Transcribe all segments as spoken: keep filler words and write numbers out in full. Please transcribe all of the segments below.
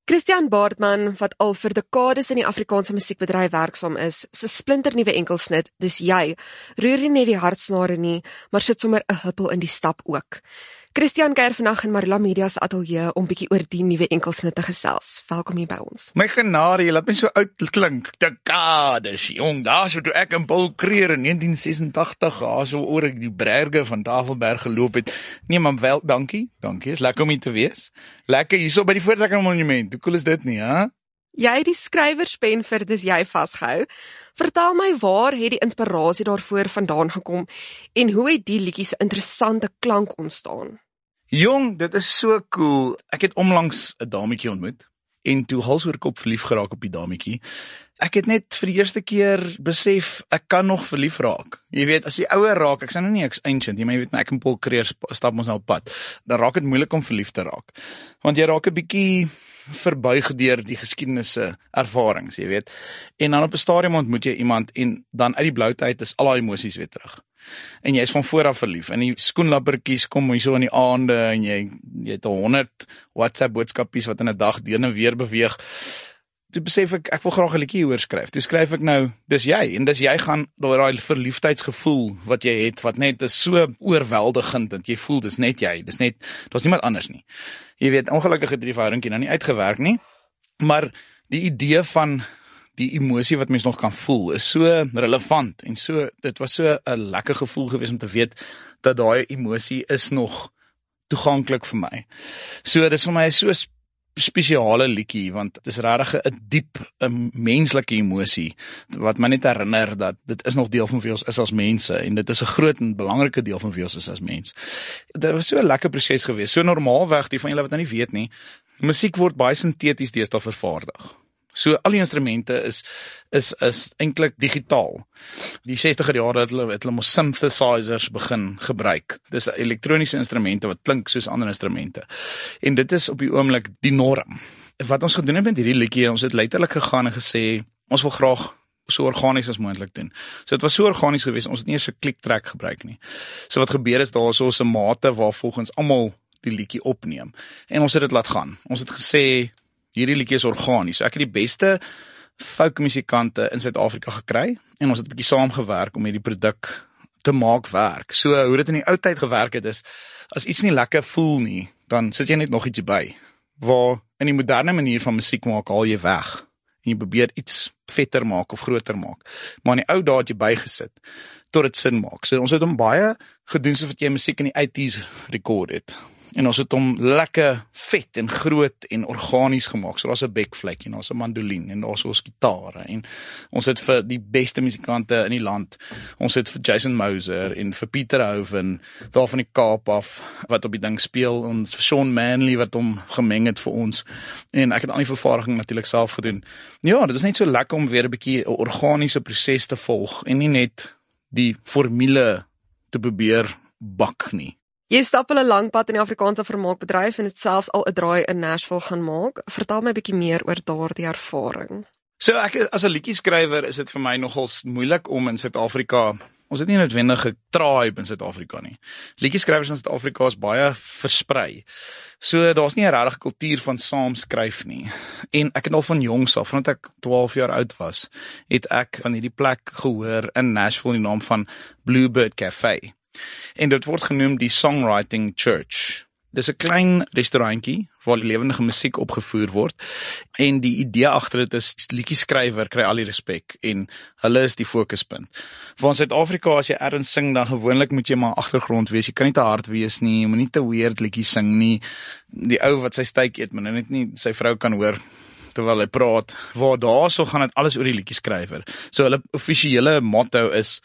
Christian Baartman, wat al vir dekades in die Afrikaanse musiekbedryf werksaam is, se splinternuwe enkelsnit, Dis Jy, roer nie net die hartsnare nie, maar sit sommer 'n huppel in die stap ook. Christian kuier vandag in Marula Media se ateljee om bietjie oor die nuwe enkelsnit te gesels. Welkom hier by ons. My genade, jy laat my so oud klink. Dekades, jong, daar so toe ek in Paul Creer in negentien sesentagtig, daar so oor ek die berge van Tafelberg geloop het. Nee, maar wel, dankie, dankie, is lekker om hier te wees. Lekker hierso by die Voortrekker Monument, hoe cool is dit nie, hè? Jy het die skrywerspen vir Dis Jy vasgehou. Vertel my, waar het die inspirasie daarvoor vandaan gekom en hoe het die liedjie se interessante klank ontstaan? Jong, dit is so cool. Ek het onlangs 'n dametjie ontmoet en toe hals oor kop verlief geraak op die dametjie. Ek het net vir die eerste keer besef, ek kan nog verlief raak. Jy weet, as jy ouer raak, ek sê nou nie ek's ancient, maar jy weet, ek en Paul Creer stap ons nou op pad, dan raak dit moeilik om verlief te raak. Want jy raak 'n bietjie verbuig deur die geskiedenisse ervarings, jy weet. En dan op 'n stadium ontmoet jy iemand en dan uit die bloute uit is al daai emosies weer terug. En jy is van voor af verlief. En die skoenlappertjies kom hier so in die aande en jy jy het al honderd WhatsApp boodskapies wat in 'n dag deur en weer beweeg. Toe besef ek ek wil graag 'n liedjie hieroor skryf. Toe skryf ek nou Dis Jy en Dis Jy gaan oor daai verliefdheidsgevoel wat jy het wat net is so oorweldigend dat jy voel dis net jy, dis net daar's niemand anders nie. Jy weet, ongelukkig het die verhouding nou nie uitgewerk nie, maar die idee van die emosie wat mens nog kan voel is so relevant en so dit was so 'n lekker gevoel gewees om te weet dat daai emosie is nog toeganklik vir my. So dis vir my so spesiale liedjie, want dit is regtig 'n diep, 'n menslike emosie wat my net herinner dat dit is nog deel van wie ons is as mense en dit is 'n groot en belangrike deel van wie ons is as mens. Dit was so 'n lekker proses geweest, so normaalweg, die van julle wat nou nie weet nie, musiek word baie sinteties deesdae vervaardig. So al die instrumente is is is eintlik digitaal. Die sestige jare het hulle het hulle mos synthesizers begin gebruik. Dis elektroniese instrumente wat klink soos ander instrumente. En dit is op die oomblik die norm. Wat ons gedoen het met hierdie liedjie, ons het letterlik gegaan en gesê ons wil graag so organies as moontlik doen. So dit was so organies geweest, ons het nie eers 'n kliktrek gebruik nie. So wat gebeur is daar so 'n mate waar volgens almal die liedjie opneem en ons het dit laat gaan. Ons het gesê hierdie liedjie is organies. So ek het die beste folkmusikante in Suid-Afrika gekry en ons het 'n bietjie saamgewerk om hierdie produk te maak werk. So hoe dit in die ou tyd gewerk het is, as iets nie lekker voel nie, dan sit jy net nog iets by. Waar in die moderne manier van musiek maak, haal jy weg. En jy probeer iets vetter maak of groter maak. Maar in die ou dae het jy bygesit tot dit sin maak. So ons het hom baie gedoen soos wat jy musiek in die eighties rekord het. En ons het hom lekker vet en groot en organies gemaak. So daar's 'n bekvlek en daar's 'n mandolien en daar's ons gitare en ons het vir die beste musikante in die land. Ons het vir Jason Moser en vir Pieter Hoven daar van die Kaap af wat op die ding speel, ons vir Sean Manley wat hom gemeng het vir ons. En ek het al die vervaardiging natuurlik self gedoen. Ja, dit is net so lekker om weer 'n bietjie 'n organiese proses te volg en nie net die formule te probeer bak nie. Jy stap al 'n lang pad in die Afrikaanse vermaakbedryf en het selfs al 'n draai in Nashville gaan maak. Vertel my 'n bietjie meer oor daardie ervaring. So ek as 'n liedjieskrywer is dit vir my nogals moeilik om in Suid-Afrika, ons het nie noodwendig 'n tribe in Suid-Afrika nie. Liedjieskrywers in Suid-Afrika is baie versprei. So daar's nie 'n regte kultuur van saamskryf nie. En ek het al van jongs af, vandat ek twaalf jaar oud was, het ek van hierdie plek gehoor in Nashville in die naam van Bluebird Cafe. En dit word genoem die Songwriting Church. Dis 'n klein restaurantjie waar lewendige musiek opgevoer word en die idee agter dit is liedjieskrywer kry al die respek en hulle is die fokuspunt. Vir ons Suid-Afrika as jy ergens sing dan gewoonlik moet jy maar agtergrond wees. Jy kan nie te hard wees nie, jy moet nie te weird liedjies sing nie. Die ou wat sy steak eet, maar net nie sy vrou kan hoor terwyl hy praat. Waar daarso gaan dit alles oor die liedjieskrywer. So hulle offisiële motto is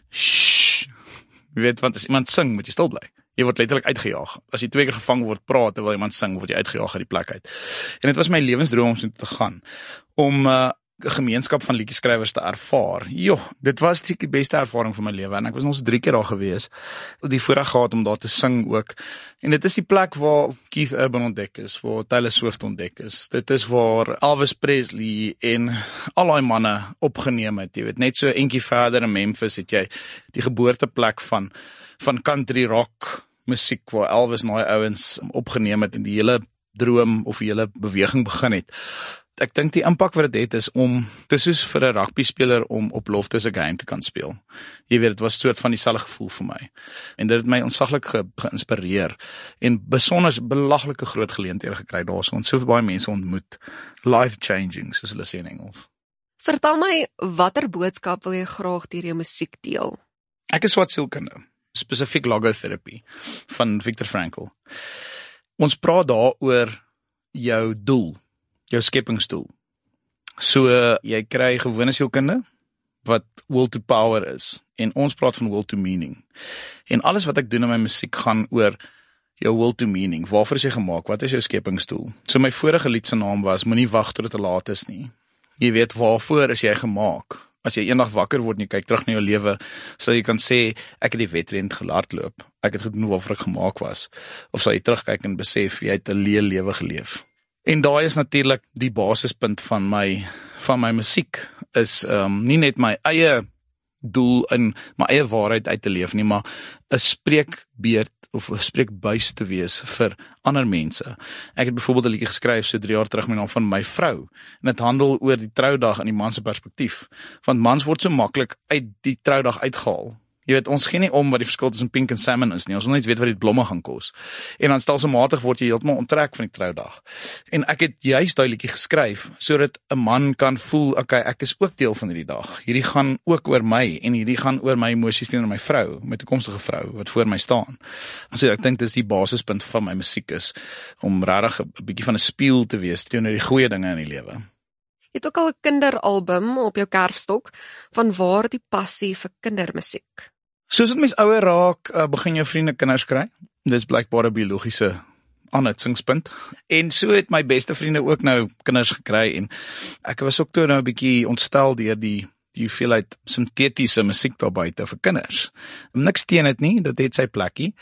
shh. Jy weet, want as iemand sing, moet jy stil bly. Jy word letterlik uitgejaag. As jy twee keer gevang word praat terwyl iemand sing, word jy uitgejaag uit die plek uit. En dit was my lewensdroom om so te gaan, om 'n uh, gemeenskap van liedjieskrywers te ervaar. Jo, dit was die beste ervaring van my lewe en ek was nog so drie keer daar gewees. Die voorreg gehad om daar te sing ook. En dit is die plek waar Keith Urban ontdek is, waar Taylor Swift ontdek is. Dit is waar Elvis Presley en al daai manne opgeneem het. Jy weet, net so eentjie verder in Memphis het jy die geboorteplek van van country rock musiek waar Elvis en daai ouens opgeneem het en die hele droom of die hele beweging begin het. Ek dink die impak wat dit het is om, dis soos vir 'n rugbyspeler om op Loftus 'n game te kan speel. Jy weet, dit was soort van dieselfde gevoel vir my. En dit het my ontsaglik ge, geïnspireer en besonder belaglike groot geleenthede gekry daarso en so baie mense ontmoet. Life changing, soos hulle sê in Engels. Vertel my, watter boodskap wil jy graag deur jou musiek deel? Ek is swart sielkunde, spesifiek logotherapy van Viktor Frankl. Ons praat daar oor jou doel, jou skepingsdoel. So, uh, jy kry gewone sielkunde, wat will to power is, en ons praat van will to meaning. En alles wat ek doen in my musiek gaan oor jou will to meaning, waarvoor is jy gemaak, wat is jou skepingsdoel? So my vorige lied se naam was, moenie wag tot dit te laat is nie. Jy weet, waarvoor is jy gemaak? As jy eendag wakker word en jy kyk terug na jou lewe, sal jy kan sê, ek het die wedren gehardloop, ek het gedoen waarvoor ek gemaak was, of sal jy terugkyk en besef, jy het 'n leë lewe geleef. En daai is natuurlik die basispunt van my van my musiek, is um, nie net my eie doel in my eie waarheid uit te leef nie, maar 'n spreekbeurt of 'n spreekbuis te wees vir ander mense. Ek het byvoorbeeld 'n liedjie geskryf so drie jaar terug met naam van my vrou, en dit handel oor die troudag in die man se perspektief, want mans word so maklik uit die troudag uitgehaal. Jy weet, ons gee nie om wat die verskil tussen pink en salmon is nie, ons wil net weet wat die blomme gaan kos. En dan stelselmatig word jy heeltemal onttrek van die troudag. En ek het juist daai liedjie geskryf, sodat 'n man kan voel, okay, ek is ook deel van hierdie dag. Hierdie gaan ook oor my, en hierdie gaan oor my emosies teenoor my vrou, my toekomstige vrou, wat voor my staan. So ek dink dis die basispunt van my musiek is, om regtig 'n bietjie van 'n spieël te wees teenoor die goeie dinge in die lewe. Jy het ook al 'n kinderalbum op jou kerfstok, van waar die passie vir kindermusiek? Soos dit mens ouer raak, uh, begin jou vriende kinders kry. Dis blykbaar 'n biologiese aanhitsingspunt. En so het my beste vriende ook nou kinders gekry, en ek was ook toe nou 'n bietjie ontstel deur die die hoeveelheid sintetiese musiek daar buite vir kinders. Niks teen dit nie, dit het sy plekkie.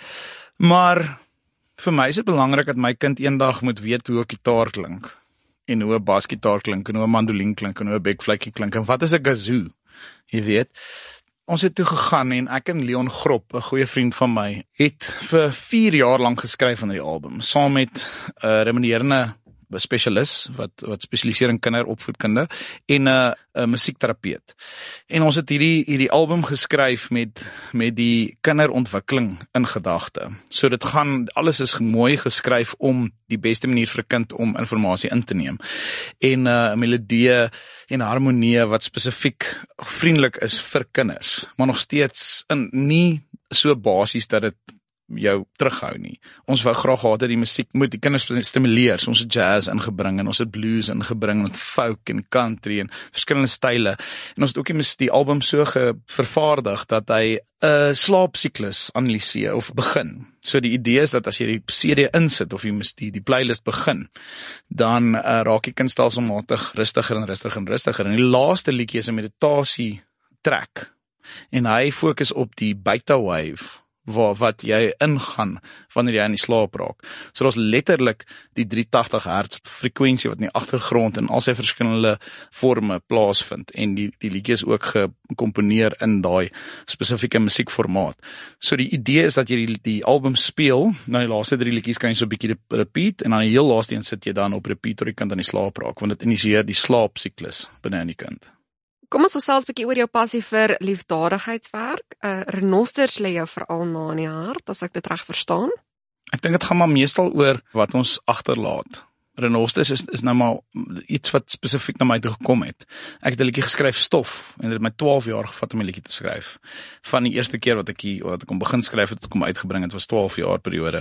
Maar vir my is dit belangrik dat my kind eendag moet weet hoe 'n gitaar klink, en hoe 'n basgitaar klink, en hoe 'n mandolien klink, en hoe 'n bekvlekkie klink, en wat is 'n kazoo? Jy weet. Ons het toe gegaan en ek en Leon Grop, 'n goeie vriend van my, het vir vier jaar lank geskryf aan die album, saam met 'n uh, remunerende spesialis wat wat spesialiseer in kinderopvoedkunde en 'n uh, 'n musiekterapeut. En ons het hierdie hierdie album geskryf met met die kinderontwikkeling in gedagte. So dit gaan, alles is mooi geskryf om die beste manier vir 'n kind om inligting in te neem. En 'n uh, melodie en harmonie wat spesifiek vriendelik is vir kinders, maar nog steeds in nie so basies dat dit jou terughou nie. Ons wou graag gehad dat die musiek moet die kinders stimuleer. So ons het jazz ingebring en ons het blues ingebring en folk en country en verskillende style. En ons het ook die, die album so vervaardig dat hy 'n slaapsiklus analiseer of begin. So die idee is dat as jy die C D insit of jy die, die playlist begin, dan uh, raak die kind stelselmatig rustiger en rustiger en rustiger. En die laaste liedjie is 'n meditasie track. En hy fokus op die beta wave, waar wat jy ingaan wanneer jy in die slaap raak. So daar's letterlik die driehonderdtagtig hertz frekwensie wat in die agtergrond in al sy verskillende forme plaasvind, en die die liedjie is ook gekomponeer in daai spesifieke musiekformaat. So die idee is dat jy die, die album speel, nou die laaste drie liedjies kan jy so 'n bietjie repeat, en dan die heel laaste een sit jy dan op repeat tot die kind aan die slaap raak, want dit initieer die slaapsiklus binne in die kind. Kom ons gesels 'n bietjie oor jou passie vir liefdadigheidswerk. Uh, renosters lê jou veral na in die hart, as ek dit reg verstaan. Ek dink dit gaan maar meestal oor wat ons agterlaat. Renosters is, is nou maar iets wat spesifiek na my toe gekom het. Ek het 'n liedjie geskryf, Stof, en dit het my twaalf jaar gevat om 'n liedjie te skryf. Van die eerste keer wat ek hier, wat ek hom begin skryf het, tot ek hom uitgebring het, was twaalf jaar periode.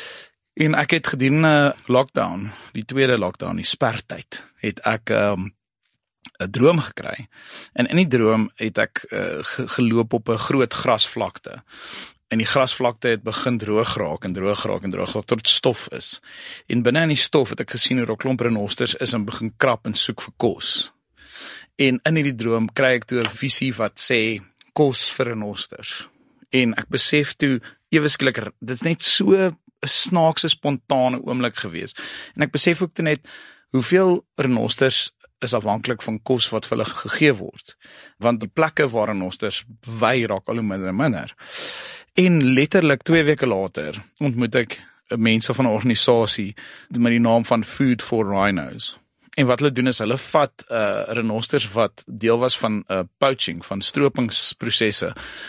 En ek het gedurende lockdown, die tweede lockdown, die spertyd, het ek um, 'n droom gekry. En in die droom het ek uh, geloop op 'n groot grasvlakte. En die grasvlakte het begin droog raak en droog raak en droog raak tot dit stof is. En binne in die stof het ek gesien hoe 'n klomp renosters is en begin krap en soek vir kos. En in hierdie droom kry ek toe 'n visie wat sê kos vir renosters. En ek besef toe ewe skielik, dit is net so 'n snaakse spontane oomblik gewees. En ek besef ook toe net hoeveel renosters is afhanklik van kos wat vir hulle gegee word. Want die plekke waar renosters wy raak al hoe minder en minder. En letterlik twee weke later ontmoet ek mense van 'n organisasie met die naam van Food for Rhinos. En wat hulle doen is, hulle vat uh, renosters wat deel was van uh, poaching, van stropingsprosesse,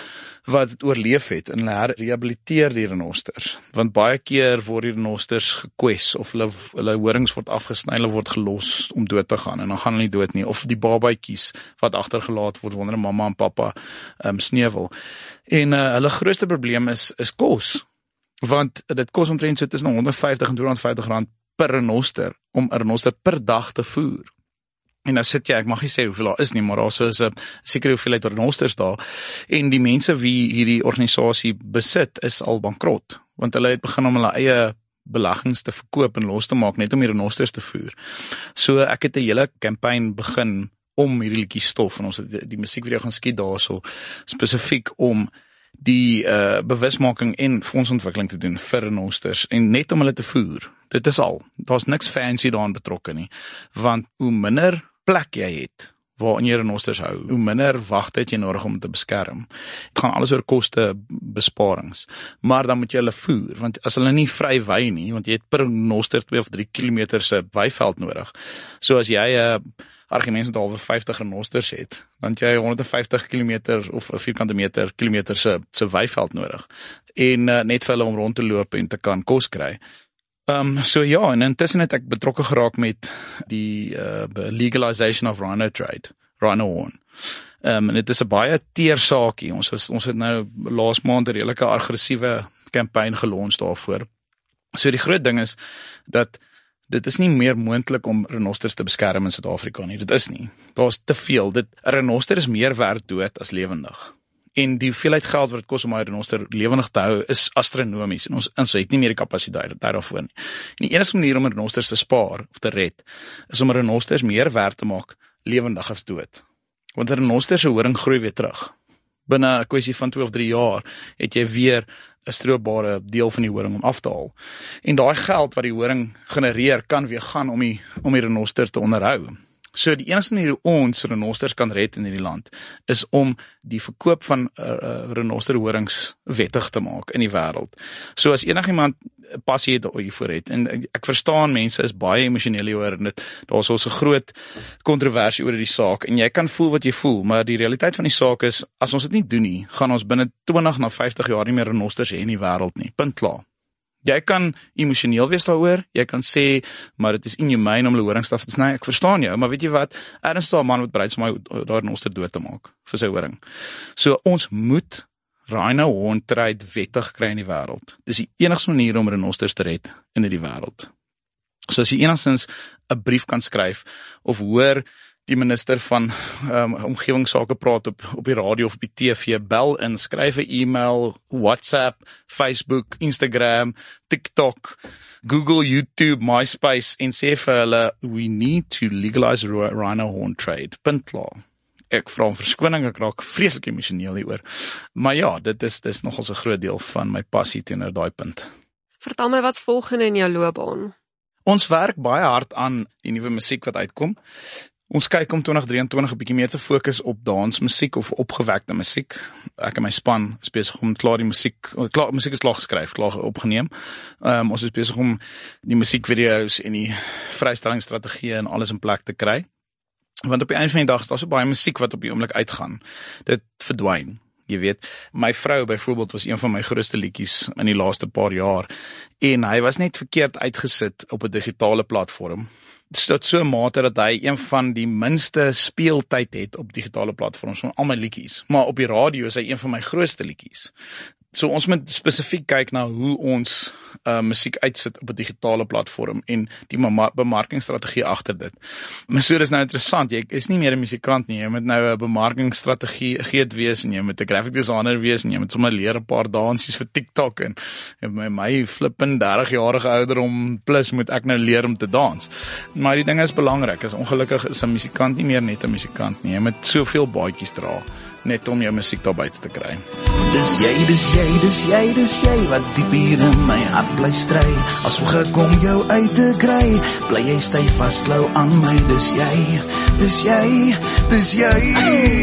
wat het oorleef het, en hulle rehabiliteer die renosters. Want baie keer word die renosters gekwes, of hulle, hulle horings word afgesny, hulle word gelos om dood te gaan, en dan gaan hulle nie dood nie, of die babatjies wat agtergelaat word, wanneer mamma en pappa um, sneuwel. En uh, hulle grootste probleem is, is kos, want dit kos omtrent so tussen honderdvyftig en tweehonderdvyftig rand per renoster, om 'n renoster per dag te voer. En nou sit jy, ek mag nie sê hoeveel daar is nie, maar daar is 'n sekere hoeveelheid renosters daar, en die mense wie hierdie organisasie besit, is al bankrot, want hulle het begin om hulle eie beleggings te verkoop en los te maak, net om die renosters te voer. So ek het 'n hele campaign begin om hierdie liedjie stof, en ons het die, die musiekvideo gaan skiet daarso, spesifiek om die uh, bewusmaking en fondsontwikkeling te doen vir renosters, en net om hulle te voer. Dit is al. Daar's niks fancy daarin betrokke nie, want hoe minder plek jy het waarin jy renosters hou, hoe minder wagte het jy nodig om te beskerm. Dit gaan alles oor koste besparings, maar dan moet jy hulle voer, want as hulle nie vry wei nie, want jy het per renoster twee of drie kilometer se weiveld nodig. So as jy 'n uh, argument met halwe vyftig renosters het, dan het jy honderd vyftig kilometer of vierkante meter kilometer se se weiveld nodig, en uh, net vir hulle om rond te loop en te kan kos kry. Um, so ja, en intussen het ek betrokke geraak met die uh, legalization of rhino trade, rhino horn. Um, en dit is 'n baie teer saakie. Ons was, ons het nou laas maand 'n redelike aggressiewe campaign gelons daarvoor. So die groot ding is dat dit is nie meer moontlik om renosters te beskerm in Suid-Afrika nie. Dit is nie. Daar's te veel. Dit 'n renoster is meer werd dood as lewendig. En die hoeveelheid geld wat dit kos om hy renoster lewendig te hou is astronomies, en ons, ons het nie meer die kapasiteit daarvoor nie. En die enigste manier om renosters te spaar of te red, is om renosters meer werd te maak lewendig as dood. Want 'n renoster se horing groei weer terug. Binne 'n kwessie van twee of drie jaar het jy weer 'n stroopbare deel van die horing om af te haal. En daai geld wat die horing genereer, kan weer gaan om die om die renoster te onderhou. So die enigste manier hoe ons renosters kan red in hierdie land, is om die verkoop van uh, uh, renosterhorings wettig te maak in die wêreld. So as enigiemand passie het hiervoor het, en ek verstaan mense is baie emosioneel hieroor, en dit, daar is ons 'n groot kontroversie oor die saak, en jy kan voel wat jy voel, maar die realiteit van die saak is, as ons dit nie doen nie, gaan ons binne twintig na vyftig jaar nie meer renosters hê in die wêreld nie, punt klaar. Jy kan emosioneel wees daaroor, jy kan sê, maar dit is inhumane om hulle horingstaf te sny, ek verstaan jou, maar weet jy wat, er is daar 'n man wat bereid is om my daar renoster dood te maak, vir sy horing. So ons moet rhino horn trade wettig kry in die wêreld. Dis die enigste manier om renosters te red in die wêreld. So as jy enigstens 'n brief kan skryf, of hoor die minister van um, omgewingsake praat op, op die radio of op die T V, bel in, skryf 'n e-mail, WhatsApp, Facebook, Instagram, TikTok, Google, YouTube, MySpace, en sê vir hulle, we need to legalize rhino horn trade, punt klaar. Ek vra om verskoning, ek raak vreeslik emosioneel hieroor. Maar ja, dit is, dit is nogals 'n groot deel van my passie teenoor daai punt. Vertel my wat's volgende in jou loopbaan. Ons werk baie hard aan die nuwe musiek wat uitkom. Ons kyk om twintig drieëntwintig 'n bietjie meer te fokus op dansmusiek of opgewekte musiek. Ek en my span is besig om klaar die musiek, klaar musiek is klaar geskryf, klaar opgeneem. Um, ons is besig om die musiekvideo's en die vrystellingsstrategieë en alles in plek te kry. Want op die einde van die dag is daar so baie musiek wat op die oomblik uitgaan. Dit verdwyn. Jy weet, my vrou byvoorbeeld was een van my grootste liedjies in die laaste paar jaar, en hy was net verkeerd uitgesit op 'n digitale platform. Tot so 'n mate dat hy een van die minste speeltyd het op digitale platforms van al my liedjies, maar op die radio is hy een van my grootste liedjies. So ons moet spesifiek kyk na hoe ons uh, musiek uitsit op 'n digitale platform en die bemarkingsstrategie agter dit. Maar so dis nou interessant, jy is nie meer 'n musikant nie, jy moet nou 'n bemarkingsstrategie geet wees, en jy moet 'n graphic designer wees, en jy moet sommer leer 'n paar dansies vir TikTok, en, en my, my flippin dertig-jarige ouderdom plus moet ek nou leer om te dans. Maar die ding is belangrik, is ongelukkig is 'n musikant nie meer net 'n musikant nie, jy moet soveel baadjies dra, net om jou musiek daar buite te kry. Dis jy, dis jy, dis jy, dis jy, wat diep hier in my hart bly stry, as hoe gekom jou uit te kry, bly jy styf vastlou aan my, dis jy, dis jy, dis jy.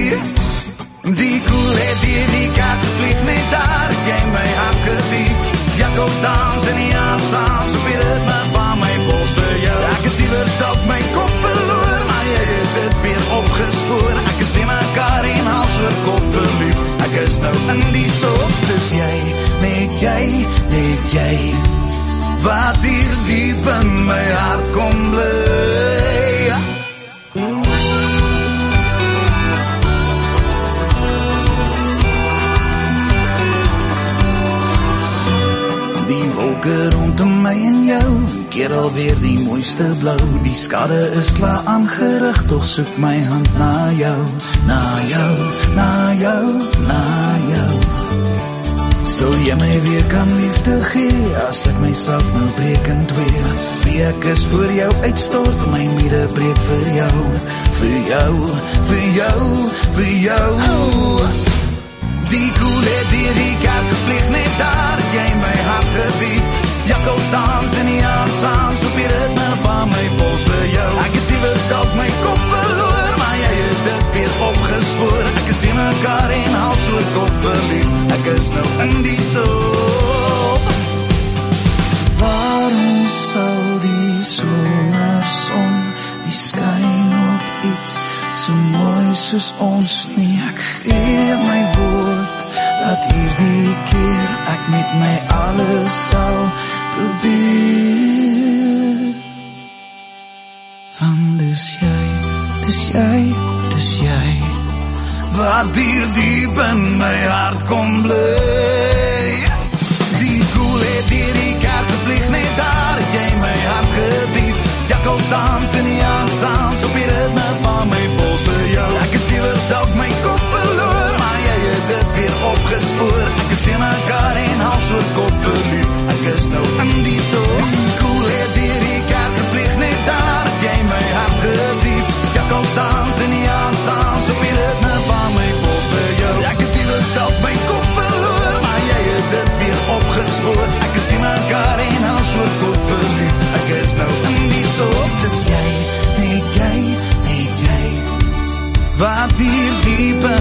Die koelheid hier, die kat vlieg net daar, jy my hart gediep, jakkals dans in die aansaans op die ritme van my pols vir jou. Ek het iewers dalk my kop verloor, maar jy het dit weer opgespoor. Ek is nie mekaar en hals oor kop verlief. Ek is nou in die soop, dis jy, net jy, net jy, wat hier diep in my hart kom bly. Die wolke rondom my en jou, keer alweer die mooiste blou. Die skade is klaar aangerig, toch soek my hand na jou, na jou, na jou, na jou. Sou jy my weer kan liefde gee, as ek myself nou breek in twee. Wie ek is voor jou uitstort, my mure breek vir jou, vir jou, vir jou, vir jou. Die koel het dier die kerk gevlieg, net daar het jy my hart gediep. Jakkals dans in die aansaans op die ritme van my pols vir jou. Ek het iewers dalk my kop verloor, maar jy het dit weer opgespoor. Ek is die mekaar en hals oor kop verlief. Ek is nou in die soop. Waarom sal die somerson die skyn op iets so mooi soos ons nie? Ek gee my woord dat hierdie keer ek met my alles sal probeer. Want dis jy, dis jy, dis jy, wat hier diep in my hart kom bly. Die koel het hier die kerk gevlieg, net daar het jy my hart gediep. Jakkals dans in die aansaans op die ritme van my pols vir jou. Ek het iewers dalk my kop verloor, maar jy het dit weer opgespoor. Ek is teen mekaar en hals oor kop verlief. Ek is nou in die soop. Die koel het hier die kerk gevlieg, net daar het jy my hart gediep. Jakkals dans in die aansaans op die ritme van my pols vir jou. Ek het iewers dalk my kop verloor, maar jy het dit weer opgespoor. Ek is teen mekaar en hals oor kop verlief. Ek is nou in die soop, dis jy, net jy, net jy, wat hier diep